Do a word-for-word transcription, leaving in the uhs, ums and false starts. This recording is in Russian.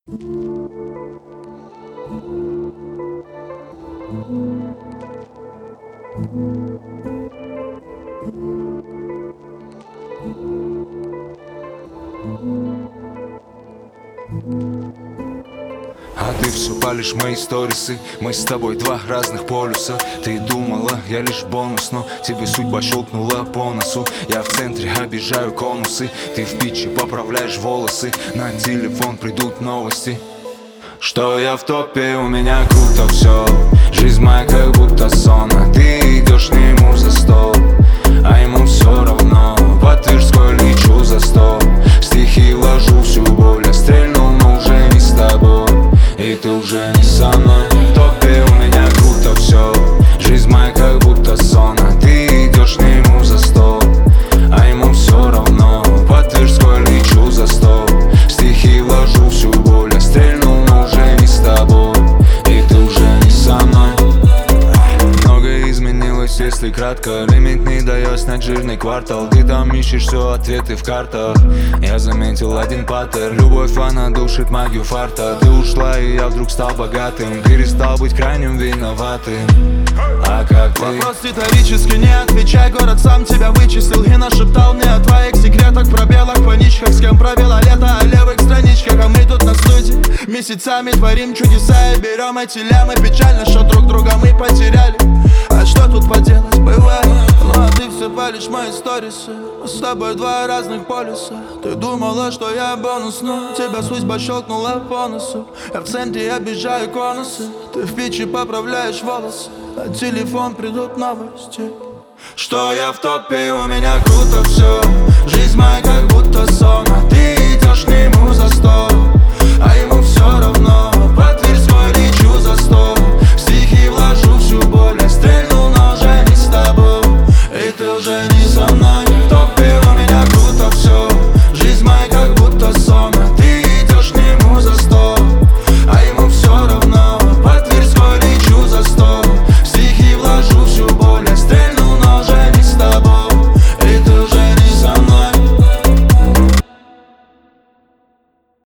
А ты все палишь мои сторисы. Мы с тобой два разных полюса. Ты думала, я лишь бонус, но тебе судьба щелкнула по носу. Я в центре обижаю конусы. Ты в питче поправляешь волосы. На телефон придут новости, что я в топе, у меня круто все. Жизнь моя как будто сон, а ты идешь к нему за стол, а ему все равно. По Тверской лечу за сто, стихи ложу всю боль. Я стрельнул, но уже не с тобой, и ты уже не со мной. В топе у меня круто все. Жизнь моя как будто сон, а ты идешь к нему за стол, а ему все равно. По Тверской лечу за сто, стихи ложу всю боль. Я стрельнул, но уже не с тобой, и ты уже не со мной. Многое изменилось, если кратко. Лимит не дает снять жирный квартал. Ты там ищешь все ответы в картах. Я заметил один паттерн. Любовь, она душит магию фарта. Ты ушла, и я вдруг стал богатым. Перестал быть крайним виноватым. А как ты? Вопрос риторически, не отвечай. Город сам тебя вычислил и нашептал мне о твоих секретах, пробелах, паничках. С кем провела лето, о левых страничках. А мы тут на студии месяцами творим чудеса и берем эти лямы. Печально, что друг друга мы потеряли. А что тут поделать, бывает. Ну а ты все палишь мои сторисы. Мы с тобой два разных полюса. Ты думала, что я бонус, но тебя судьба щелкнула по носу. Я в центре обижаю конусы. Ты в питче поправляешь волосы. На телефон придут новости, что я в топе, у меня круто все. Жизнь моя как будто сон, а ты идешь к нему за стол,